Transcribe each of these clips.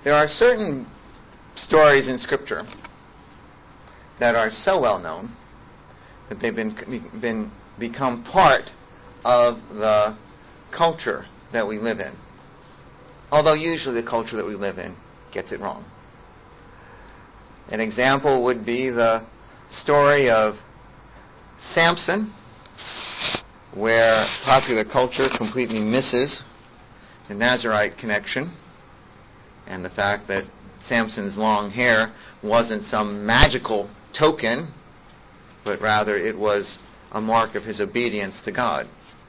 There are certain stories in Scripture that are so well known that they've become part of the culture that we live in. Although usually the culture that we live in gets it wrong. An example would be the story of Samson, where popular culture completely misses the Nazirite connection and the fact that Samson's long hair wasn't some magical token, but rather it was a mark of his obedience to God.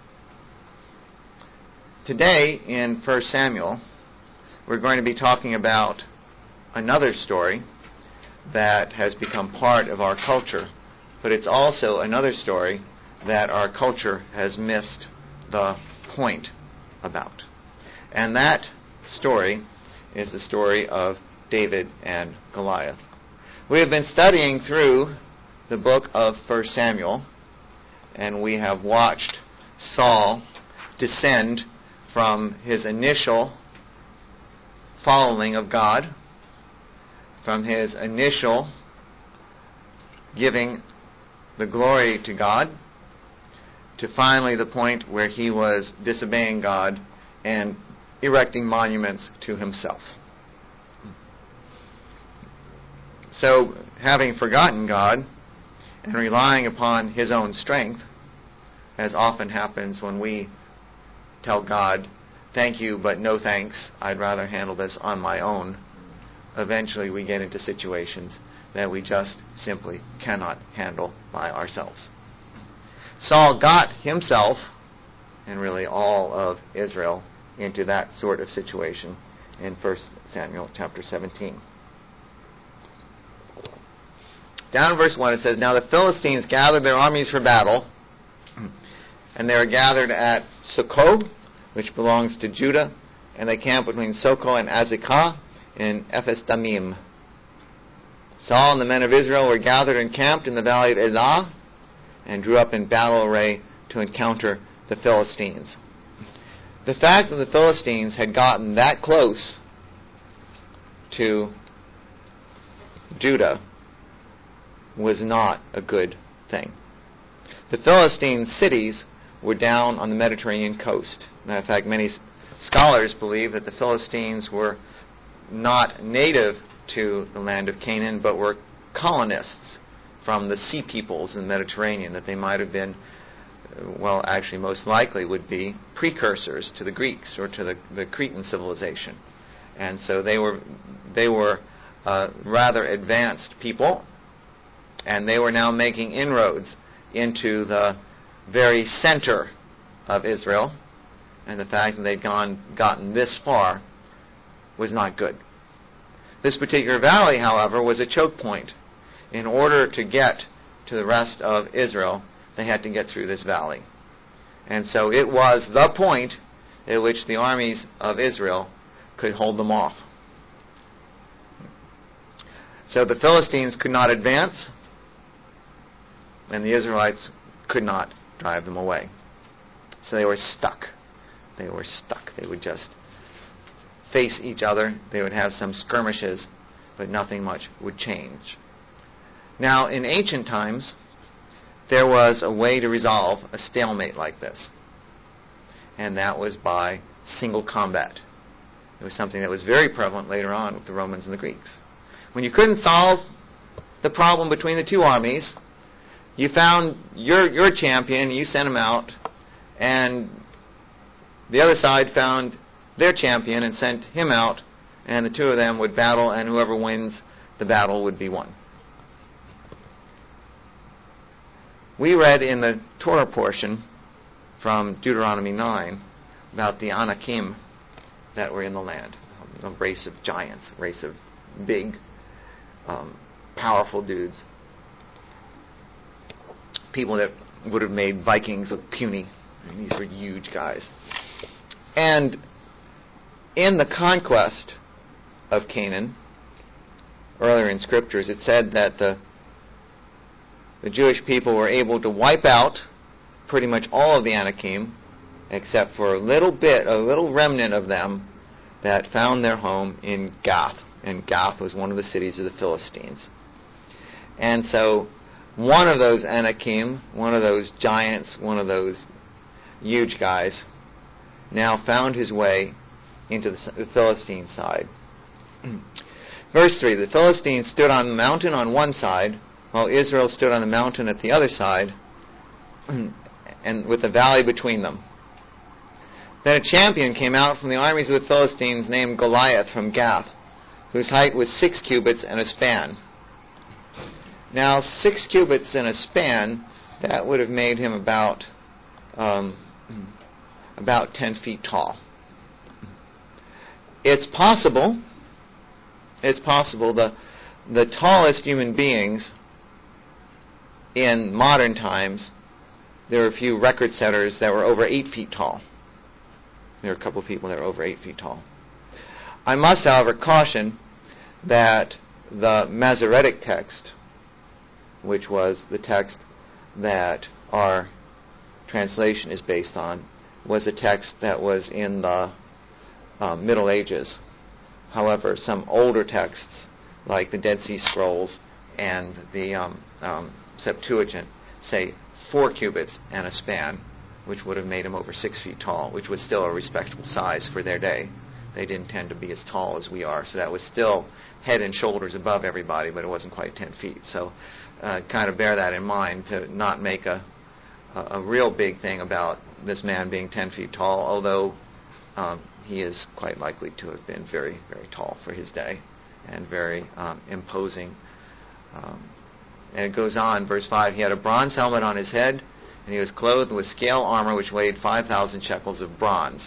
Today, in 1 Samuel, we're going to be talking about another story that has become part of our culture, but it's also another story that our culture has missed the point about. And that story is the story of David and Goliath. We have been studying through the book of 1 Samuel, and we have watched Saul descend from his initial following of God, from his initial giving the glory to God, to finally the point where he was disobeying God and erecting monuments to himself. So, having forgotten God and relying upon his own strength, as often happens when we tell God, "Thank you, but no thanks, I'd rather handle this on my own," eventually we get into situations that we just simply cannot handle by ourselves. Saul got himself, and really all of Israel, into that sort of situation in 1 Samuel chapter 17. Down in verse 1 it says, "Now the Philistines gathered their armies for battle, and they were gathered at Socoh, which belongs to Judah, and they camped between Socoh and Azekah in Ephes-Dammim. Saul and the men of Israel were gathered and camped in the valley of Elah, and drew up in battle array to encounter the Philistines." The fact that the Philistines had gotten that close to Judah was not a good thing. The Philistine cities were down on the Mediterranean coast. Matter of fact, many scholars believe that the Philistines were not native to the land of Canaan, but were colonists from the sea peoples in the Mediterranean, that they might have been, well, actually most likely would be precursors to the Greeks or to the Cretan civilization. And so they were rather advanced people, and they were now making inroads into the very center of Israel, and the fact that they'd gotten this far was not good. This particular valley, however, was a choke point. In order to get to the rest of Israel, they had to get through this valley. And so it was the point at which the armies of Israel could hold them off. So the Philistines could not advance, and the Israelites could not drive them away. So they were stuck. They were stuck. They would just face each other. They would have some skirmishes, but nothing much would change. Now, in ancient times, there was a way to resolve a stalemate like this, and that was by single combat. It was something that was very prevalent later on with the Romans and the Greeks. When you couldn't solve the problem between the two armies, you found your champion, you sent him out, and the other side found their champion and sent him out, and the two of them would battle, and whoever wins the battle would be won. We read in the Torah portion from Deuteronomy 9 about the Anakim that were in the land, a race of giants, a race of big, powerful dudes. People that would have made Vikings look puny. I mean, these were huge guys. And in the conquest of Canaan, earlier in Scriptures, it said that the Jewish people were able to wipe out pretty much all of the Anakim, except for a little remnant of them that found their home in Gath. And Gath was one of the cities of the Philistines. And so one of those Anakim, one of those giants, one of those huge guys, now found his way into the Philistine side. Verse 3, the Philistines stood on the mountain on one side, while Israel stood on the mountain at the other side, and with the valley between them. Then a champion came out from the armies of the Philistines named Goliath from Gath, whose height was 6 cubits and a span. Now, 6 cubits and a span, that would have made him about 10 feet tall. It's possible the tallest human beings in modern times, there are a few record setters that were over 8 feet tall. There are a couple of people that are over 8 feet tall. I must, however, caution that the Masoretic text, which was the text that our translation is based on, was a text that was in the Middle Ages. However, some older texts, like the Dead Sea Scrolls and the Septuagint, say 4 cubits and a span, which would have made him over 6 feet tall, which was still a respectable size for their day. They didn't tend to be as tall as we are, so that was still head and shoulders above everybody, but it wasn't quite 10 feet. So kind of bear that in mind to not make a real big thing about this man being 10 feet tall, although he is quite likely to have been very, very tall for his day and very imposing. And it goes on, verse 5, he had a bronze helmet on his head, and he was clothed with scale armor which weighed 5,000 shekels of bronze.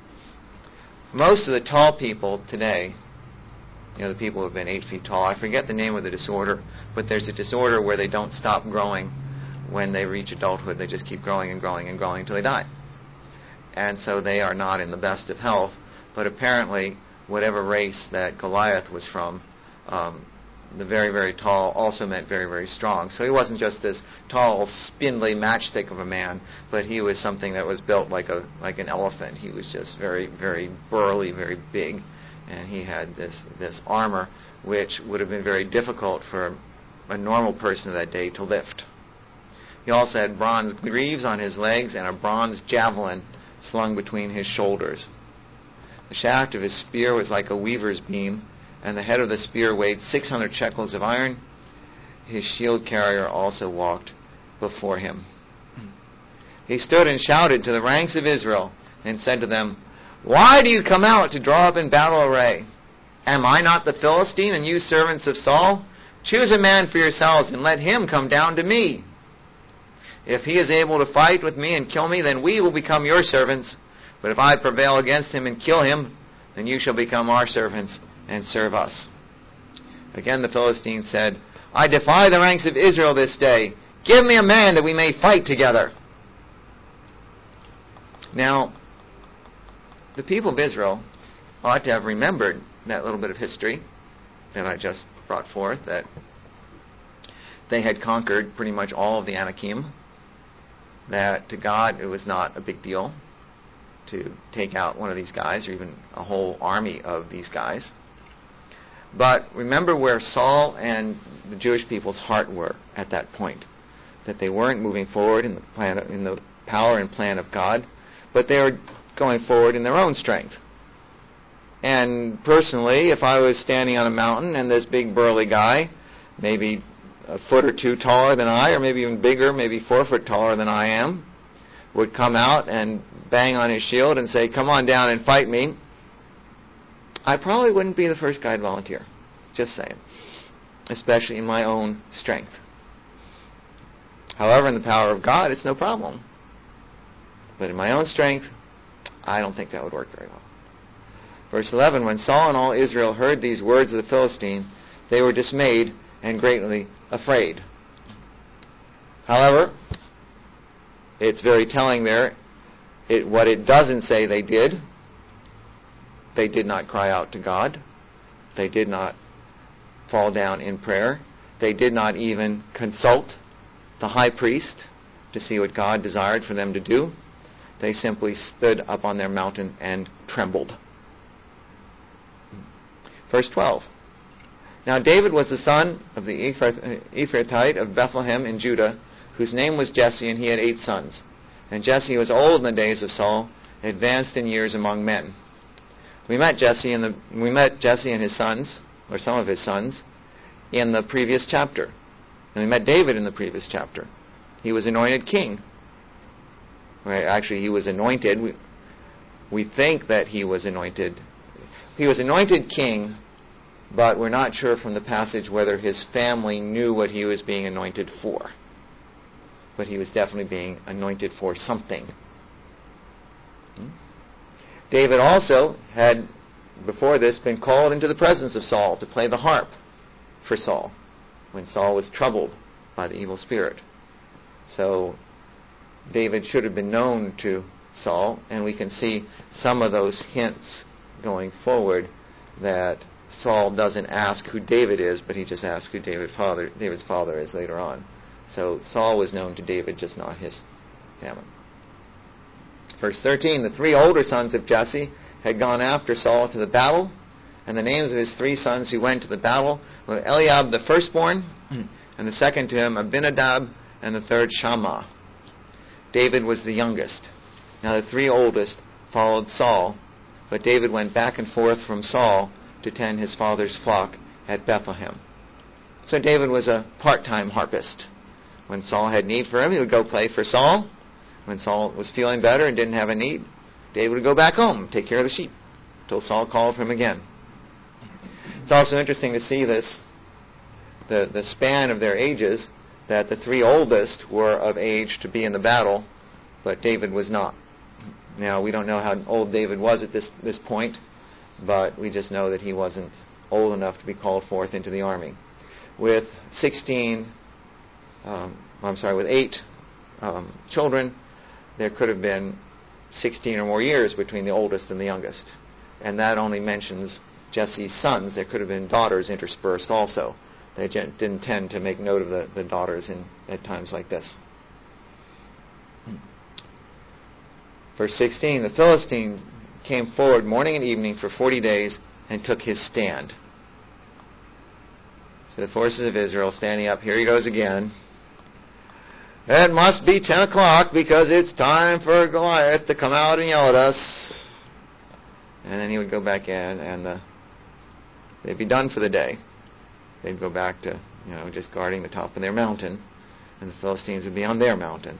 Most of the tall people today, the people who have been 8 feet tall, I forget the name of the disorder, but there's a disorder where they don't stop growing when they reach adulthood. They just keep growing and growing and growing until they die. And so they are not in the best of health, but apparently whatever race that Goliath was from, the very, very tall also meant very, very strong. So he wasn't just this tall, spindly matchstick of a man, but he was something that was built like an elephant. He was just very, very burly, very big, and he had this armor which would have been very difficult for a normal person of that day to lift. He also had bronze greaves on his legs and a bronze javelin slung between his shoulders. The shaft of his spear was like a weaver's beam, and the head of the spear weighed 600 shekels of iron. His shield carrier also walked before him. He stood and shouted to the ranks of Israel and said to them, "Why do you come out to draw up in battle array? Am I not the Philistine, and you servants of Saul? Choose a man for yourselves, and let him come down to me. If he is able to fight with me and kill me, then we will become your servants. But if I prevail against him and kill him, then you shall become our servants and serve us." Again the Philistine said, "I defy the ranks of Israel this day. Give me a man that we may fight together." Now, the people of Israel ought to have remembered that little bit of history that I just brought forth, that they had conquered pretty much all of the Anakim, that to God it was not a big deal to take out one of these guys or even a whole army of these guys. But remember where Saul and the Jewish people's heart were at that point, that they weren't moving forward in the power and plan of God, but they were going forward in their own strength. And personally, if I was standing on a mountain and this big burly guy, maybe a foot or two taller than I, or maybe even bigger, maybe 4 foot taller than I am, would come out and bang on his shield and say, "Come on down and fight me," I probably wouldn't be the first guy to volunteer. Just saying. Especially in my own strength. However, in the power of God, it's no problem. But in my own strength, I don't think that would work very well. Verse 11, when Saul and all Israel heard these words of the Philistine, they were dismayed and greatly afraid. However, it's very telling there, what it doesn't say they did. They did not cry out to God. They did not fall down in prayer. They did not even consult the high priest to see what God desired for them to do. They simply stood up on their mountain and trembled. Verse 12. Now David was the son of the Ephrathite of Bethlehem in Judah, whose name was Jesse, and he had 8 sons. And Jesse was old in the days of Saul, advanced in years among men. We met Jesse and his sons, or some of his sons, in the previous chapter. And we met David in the previous chapter. He was anointed king. Right? Actually, he was anointed. We think that he was anointed. He was anointed king, but we're not sure from the passage whether his family knew what he was being anointed for. But he was definitely being anointed for something. David also had, before this, been called into the presence of Saul to play the harp for Saul when Saul was troubled by the evil spirit. So David should have been known to Saul, and we can see some of those hints going forward that Saul doesn't ask who David is, but he just asks who David's father is later on. So Saul was known to David, just not his family. Verse 13, the 3 older sons of Jesse had gone after Saul to the battle, and the names of his 3 sons who went to the battle were Eliab the firstborn, and the second to him Abinadab, and the third Shammah. David was the youngest. Now the 3 oldest followed Saul, but David went back and forth from Saul to tend his father's flock at Bethlehem. So David was a part-time harpist. When Saul had need for him, he would go play for Saul. When Saul was feeling better and didn't have a need, David would go back home, take care of the sheep, until Saul called for him again. It's also interesting to see this, the span of their ages, that the 3 oldest were of age to be in the battle, but David was not. Now, we don't know how old David was at this point, but we just know that he wasn't old enough to be called forth into the army. With 8 children, there could have been 16 or more years between the oldest and the youngest. And that only mentions Jesse's sons. There could have been daughters interspersed also. They didn't tend to make note of the daughters at times like this. Verse 16, the Philistine came forward morning and evening for 40 days and took his stand. So the forces of Israel standing up. Here he goes again. It must be 10 o'clock because it's time for Goliath to come out and yell at us. And then he would go back in and they'd be done for the day. They'd go back to, just guarding the top of their mountain, and the Philistines would be on their mountain.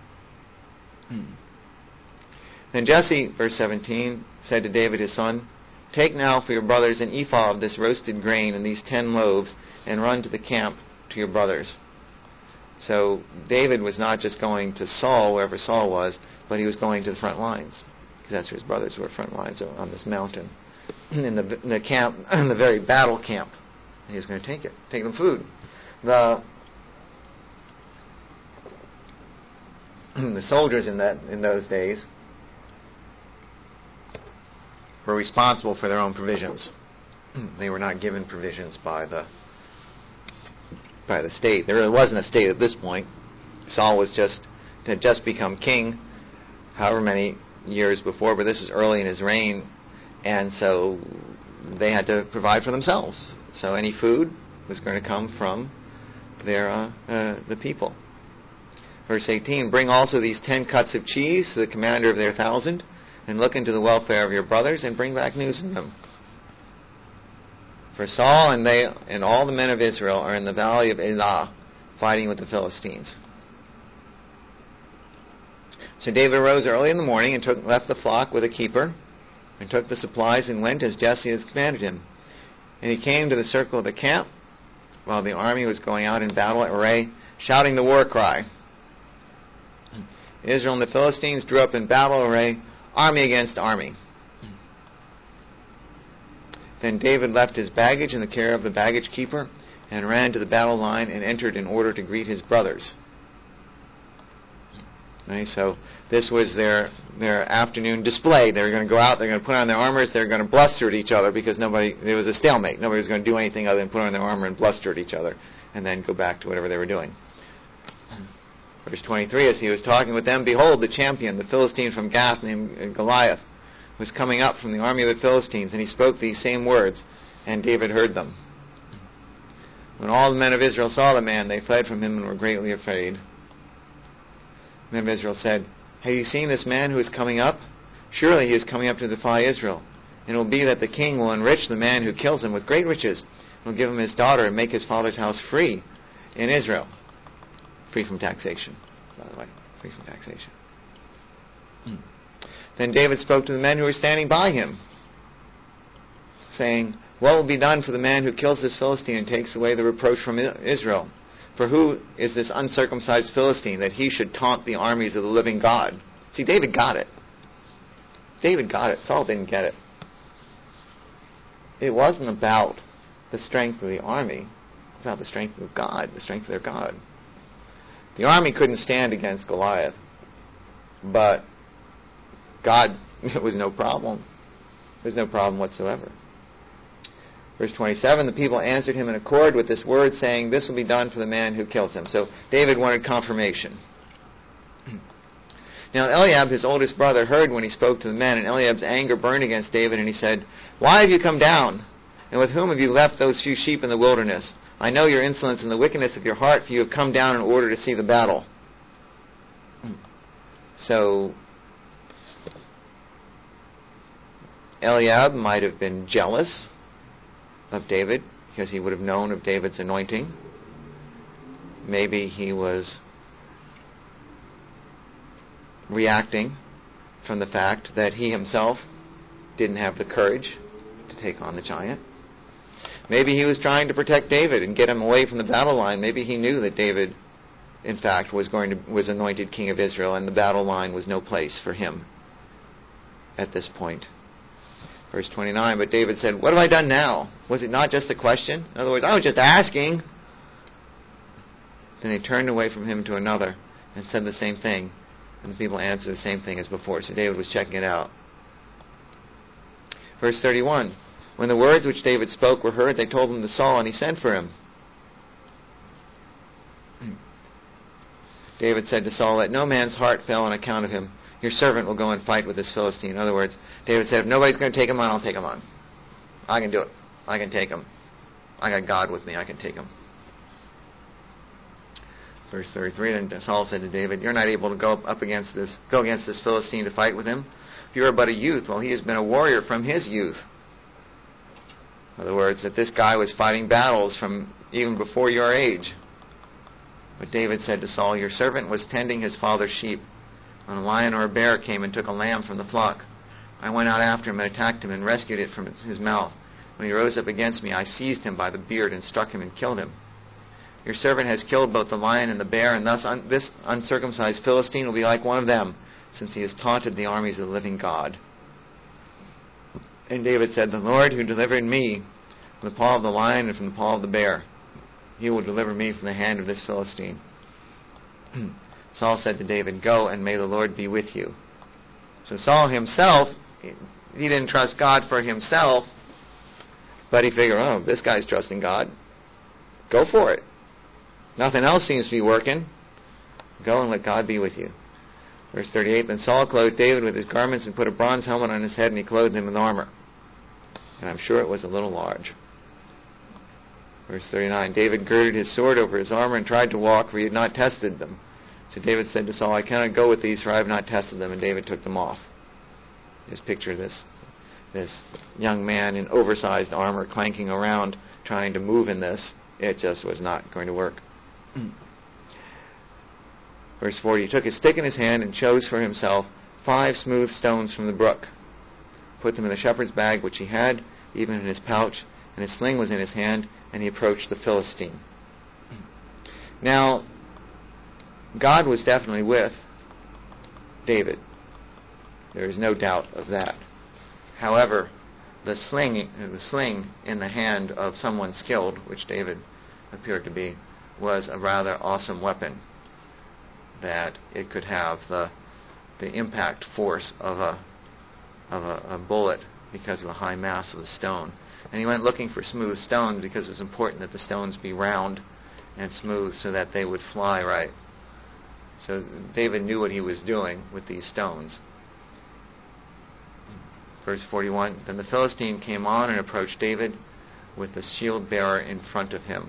Then Jesse, verse 17, said to David his son, take now for your brothers an ephah of this roasted grain and these 10 loaves, and run to the camp to your brothers. So David was not just going to Saul, wherever Saul was, but he was going to the front lines, because that's where his brothers were, front lines on this mountain, in the camp, in the very battle camp. And he was going to take them food. The soldiers in those days were responsible for their own provisions. They were not given provisions by the state. There really wasn't a state at this point. Saul had just become king, however many years before, but this is early in his reign, and so they had to provide for themselves. So any food was going to come from the people. Verse 18, bring also these 10 cuts of cheese to the commander of their 1,000, and look into the welfare of your brothers, and bring back news of them. For Saul and all the men of Israel are in the valley of Elah, fighting with the Philistines. So David arose early in the morning and left the flock with a keeper, and took the supplies and went as Jesse had commanded him. And he came to the circle of the camp while the army was going out in battle array, shouting the war cry. Israel and the Philistines drew up in battle array, army against army. Then David left his baggage in the care of the baggage keeper and ran to the battle line and entered in order to greet his brothers. Okay, so this was their afternoon display. They were going to go out, they're going to put on their armors, they're going to bluster at each other because there was a stalemate. Nobody was going to do anything other than put on their armor and bluster at each other and then go back to whatever they were doing. Verse 23, as he was talking with them, behold, the champion, the Philistine from Gath named Goliath, was coming up from the army of the Philistines, and he spoke these same words. And David heard them. When all the men of Israel saw the man, they fled from him and were greatly afraid. The men of Israel said, "Have you seen this man who is coming up? Surely he is coming up to defy Israel. And it will be that the king will enrich the man who kills him with great riches, and will give him his daughter and make his father's house free in Israel." Free from taxation, by the way. Free from taxation. Then David spoke to the men who were standing by him, saying, "What will be done for the man who kills this Philistine and takes away the reproach from Israel? For who is this uncircumcised Philistine that he should taunt the armies of the living God?" See, David got it. David got it. Saul didn't get it. It wasn't about the strength of the army. It was about the strength of God, the strength of their God. The army couldn't stand against Goliath, but God, it was no problem. There's no problem whatsoever. Verse 27, the people answered him in accord with this word, saying, "This will be done for the man who kills him." So David wanted confirmation. Now Eliab, his oldest brother, heard when he spoke to the men, and Eliab's anger burned against David, and he said, "Why have you come down? And with whom have you left those few sheep in the wilderness? I know your insolence and the wickedness of your heart, for you have come down in order to see the battle." So Eliab might have been jealous of David because he would have known of David's anointing. Maybe he was reacting from the fact that he himself didn't have the courage to take on the giant. Maybe he was trying to protect David and get him away from the battle line. Maybe he knew that David, in fact, was anointed king of Israel, and the battle line was no place for him at this point. Verse 29, but David said, "What have I done now? Was it not just a question?" In other words, I was just asking. Then they turned away from him to another and said the same thing. And the people answered the same thing as before. So David was checking it out. Verse 31, when the words which David spoke were heard, they told them to Saul, and he sent for him. David said to Saul, "Let no man's heart fail on account of him. Your servant will go and fight with this Philistine." In other words, David said, if nobody's going to take him on, I'll take him on. I can do it. I can take him. I got God with me. I can take him. Verse 33, then Saul said to David, "You're not able to go against this Philistine to fight with him. You are but a youth, while he has been a warrior from his youth." In other words, that this guy was fighting battles from even before your age. But David said to Saul, "Your servant was tending his father's sheep, when a lion or a bear came and took a lamb from the flock. I went out after him and attacked him and rescued it from his mouth. When he rose up against me, I seized him by the beard and struck him and killed him. Your servant has killed both the lion and the bear, and thus this uncircumcised Philistine will be like one of them, since he has taunted the armies of the living God." And David said, "The Lord who delivered me from the paw of the lion and from the paw of the bear, he will deliver me from the hand of this Philistine." Saul said to David, "Go, and may the Lord be with you." So Saul himself, he didn't trust God for himself, but he figured, oh, this guy's trusting God. Go for it. Nothing else seems to be working. Go and let God be with you. Verse 38, then Saul clothed David with his garments and put a bronze helmet on his head, and he clothed him with armor. And I'm sure it was a little large. Verse 39, David girded his sword over his armor and tried to walk, for he had not tested them. So David said to Saul, "I cannot go with these, for I have not tested them." And David took them off. Just picture this young man in oversized armor clanking around trying to move in this. It just was not going to work. Verse 40, he took his stick in his hand and chose for himself 5 smooth stones from the brook, put them in the shepherd's bag which he had, even in his pouch, and his sling was in his hand, and he approached the Philistine. Now, God was definitely with David. There is no doubt of that. However, the sling in the hand of someone skilled, which David appeared to be, was a rather awesome weapon, that it could have the impact force of a bullet because of the high mass of the stone. And he went looking for smooth stones because it was important that the stones be round and smooth so that they would fly right. So David knew what he was doing with these stones. Verse 41, then the Philistine came on and approached David, with the shield bearer in front of him.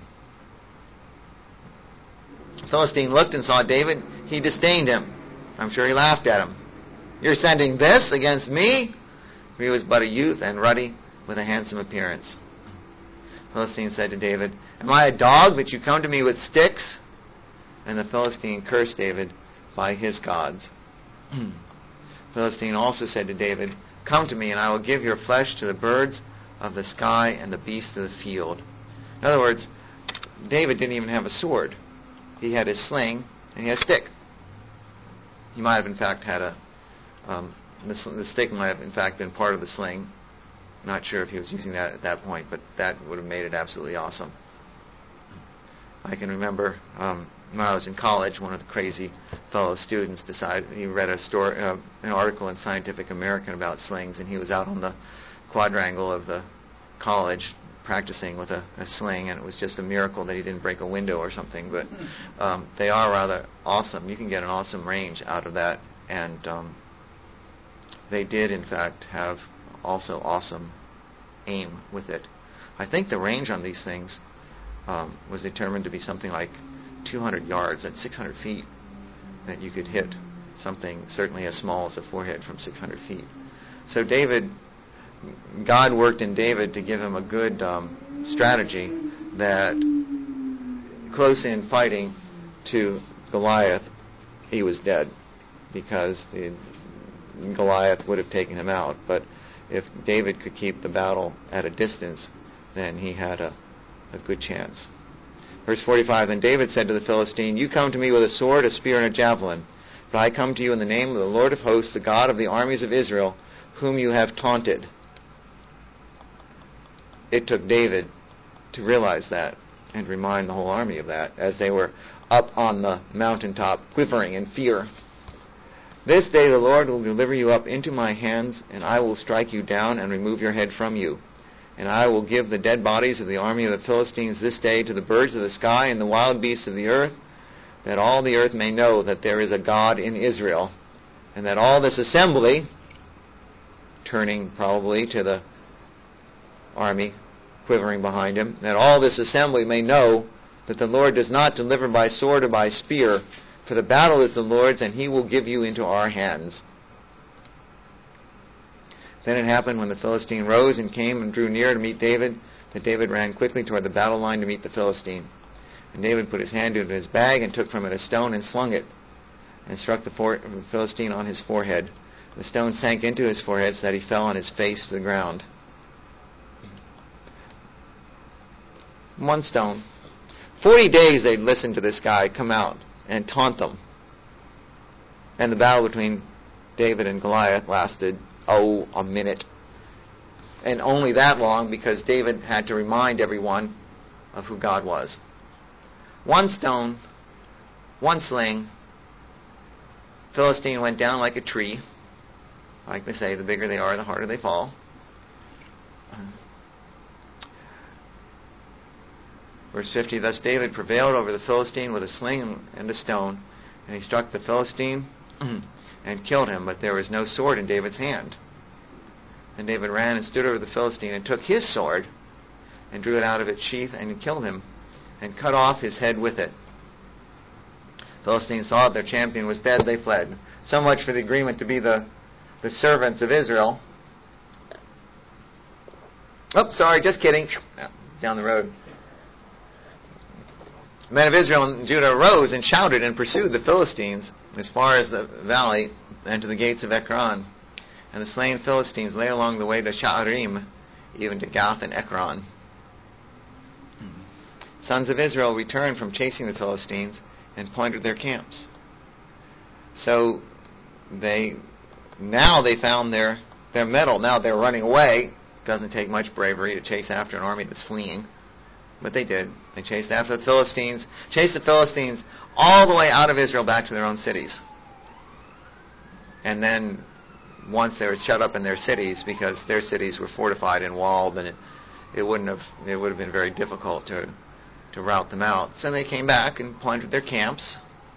The Philistine looked and saw David. He disdained him. I'm sure he laughed at him. You're sending this against me? For he was but a youth and ruddy with a handsome appearance. The Philistine said to David, Am I a dog that you come to me with sticks? And the Philistine cursed David by his gods. The Philistine also said to David, Come to me, and I will give your flesh to the birds of the sky and the beasts of the field. In other words, David didn't even have a sword. He had his sling and he had a stick. He might have in fact had the stick might have in fact been part of the sling. Not sure if he was using that at that point, but that would have made it absolutely awesome. I can remember when I was in college, one of the crazy fellow students decided he read an article in Scientific American about slings, and he was out on the quadrangle of the college practicing with a sling, and it was just a miracle that he didn't break a window or something. But they are rather awesome. You can get an awesome range out of that, and they did in fact have also awesome aim with it. I think the range on these things was determined to be something like 200 yards. That's 600 feet that you could hit something certainly as small as a forehead from 600 feet. So God worked in David to give him a good strategy that close in fighting to Goliath, he was dead because Goliath would have taken him out. But if David could keep the battle at a distance, then he had a good chance. Verse 45, Then David said to the Philistine, You come to me with a sword, a spear, and a javelin, but I come to you in the name of the Lord of hosts, the God of the armies of Israel, whom you have taunted. It took David to realize that and remind the whole army of that as they were up on the mountaintop quivering in fear. This day the Lord will deliver you up into my hands, and I will strike you down and remove your head from you. And I will give the dead bodies of the army of the Philistines this day to the birds of the sky and the wild beasts of the earth, that all the earth may know that there is a God in Israel, and that all this assembly, turning probably to the army quivering behind him, that all this assembly may know that the Lord does not deliver by sword or by spear, for the battle is the Lord's, and he will give you into our hands. Then it happened when the Philistine rose and came and drew near to meet David, that David ran quickly toward the battle line to meet the Philistine. And David put his hand into his bag and took from it a stone and slung it, and struck the Philistine on his forehead. The stone sank into his forehead so that he fell on his face to the ground. One stone. 40 days they'd listen to this guy come out and taunt them. And the battle between David and Goliath lasted, a minute. And only that long because David had to remind everyone of who God was. One stone, one sling. Philistine went down like a tree. Like they say, the bigger they are, the harder they fall. Verse 50, Thus David prevailed over the Philistine with a sling and a stone, and he struck the Philistine and killed him, but there was no sword in David's hand. And David ran and stood over the Philistine and took his sword and drew it out of its sheath and killed him and cut off his head with it. The Philistines saw that their champion was dead, they fled. So much for the agreement to be the servants of Israel. Oh, sorry, just kidding. Down the road. The men of Israel and Judah arose and shouted and pursued the Philistines as far as the valley and to the gates of Ekron. And the slain Philistines lay along the way to Sha'arim, even to Gath and Ekron. Sons of Israel returned from chasing the Philistines and plundered their camps. So they found their mettle. Now they're running away. It doesn't take much bravery to chase after an army that's fleeing. But they did. They chased after the Philistines, chased the Philistines all the way out of Israel back to their own cities. And then once they were shut up in their cities, because their cities were fortified and walled, and it would have been very difficult to rout them out. So they came back and plundered their camps.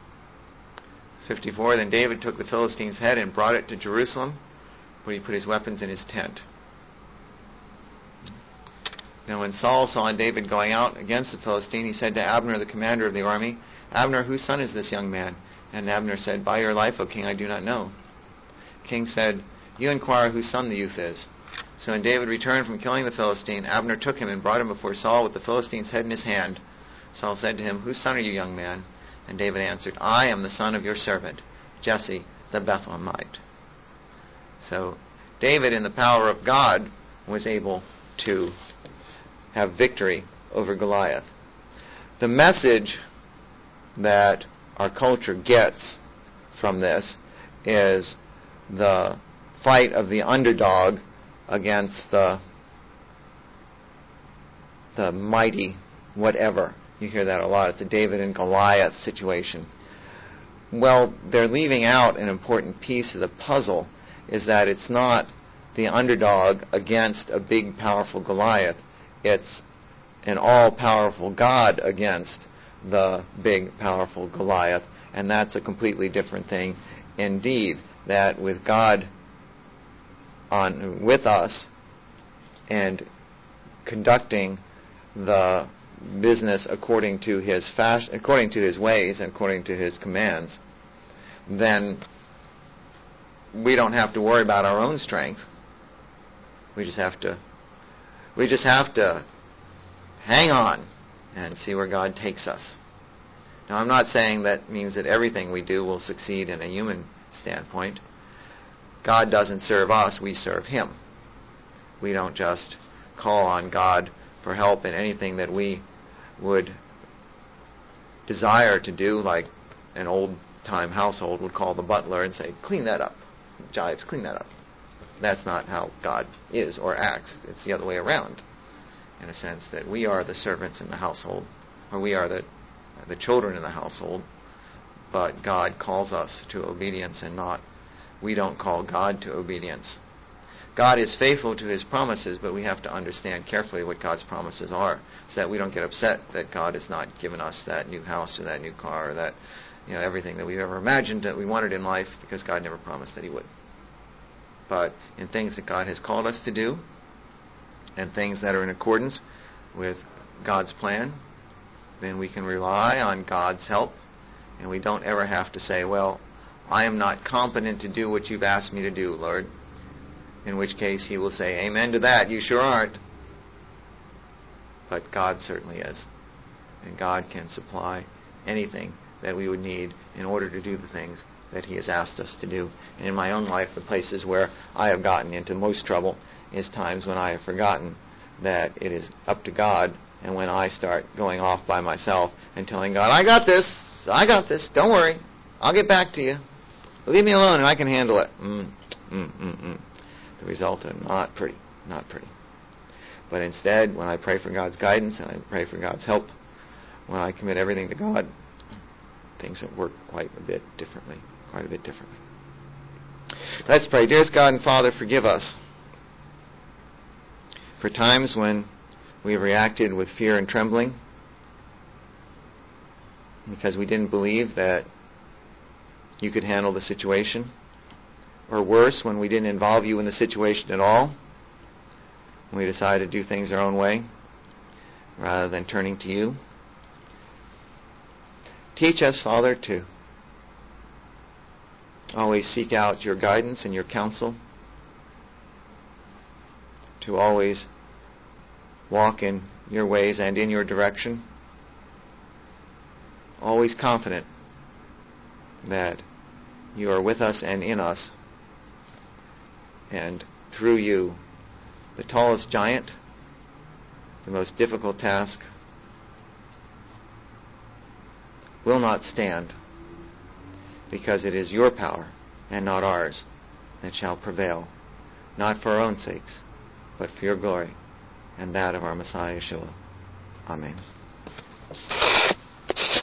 54, Then David took the Philistine's head and brought it to Jerusalem, where he put his weapons in his tent. when Saul saw David going out against the Philistine, he said to Abner, the commander of the army, "Abner, whose son is this young man?" And Abner said, "By your life, O king, I do not know." The king said, "You inquire whose son the youth is." So when David returned from killing the Philistine, Abner took him and brought him before Saul with the Philistine's head in his hand. Saul said to him, "Whose son are you, young man?" And David answered, "I am the son of your servant, Jesse the Bethlehemite." So David, in the power of God, was able to have victory over Goliath. The message that our culture gets from this is the fight of the underdog against the mighty whatever. You hear that a lot. It's a David and Goliath situation. Well, they're leaving out an important piece of the puzzle, is that it's not the underdog against a big, powerful Goliath. It's an all-powerful God against the big, powerful Goliath, and that's a completely different thing indeed. That with God with us and conducting the business according to His according to His ways and according to His commands, then we don't have to worry about our own strength. We just have to hang on and see where God takes us. Now, I'm not saying that means that everything we do will succeed in a human standpoint. God doesn't serve us, we serve Him. We don't just call on God for help in anything that we would desire to do, like an old-time household would call the butler and say, "Clean that up. Jives, clean that up." That's not how God is or acts. It's the other way around, in a sense that we are the servants in the household, or we are the children in the household, but God calls us to obedience, and we don't call God to obedience. God is faithful to His promises, but we have to understand carefully what God's promises are, so that we don't get upset that God has not given us that new house or that new car or that everything that we've ever imagined that we wanted in life, because God never promised that He would. But in things that God has called us to do, and things that are in accordance with God's plan, then we can rely on God's help, and we don't ever have to say, "Well, I am not competent to do what you've asked me to do, Lord." In which case He will say, "Amen to that, you sure aren't." But God certainly is. And God can supply anything that we would need in order to do the things that He has asked us to do. And in my own life, the places where I have gotten into most trouble is times when I have forgotten that it is up to God, and when I start going off by myself and telling God, I got this, don't worry, I'll get back to you. Leave me alone and I can handle it. The result is not pretty. But instead, when I pray for God's guidance and I pray for God's help, when I commit everything to God, things work quite a bit differently. Let's pray. Dearest God and Father, forgive us for times when we have reacted with fear and trembling because we didn't believe that You could handle the situation. Or worse, when we didn't involve You in the situation at all. When we decided to do things our own way rather than turning to You. Teach us, Father, to always seek out Your guidance and Your counsel. To always walk in Your ways and in Your direction. Always confident that You are with us and in us. And through You, the tallest giant, the most difficult task, will not stand, because it is Your power and not ours that shall prevail, not for our own sakes, but for Your glory and that of our Messiah Yeshua. Amen.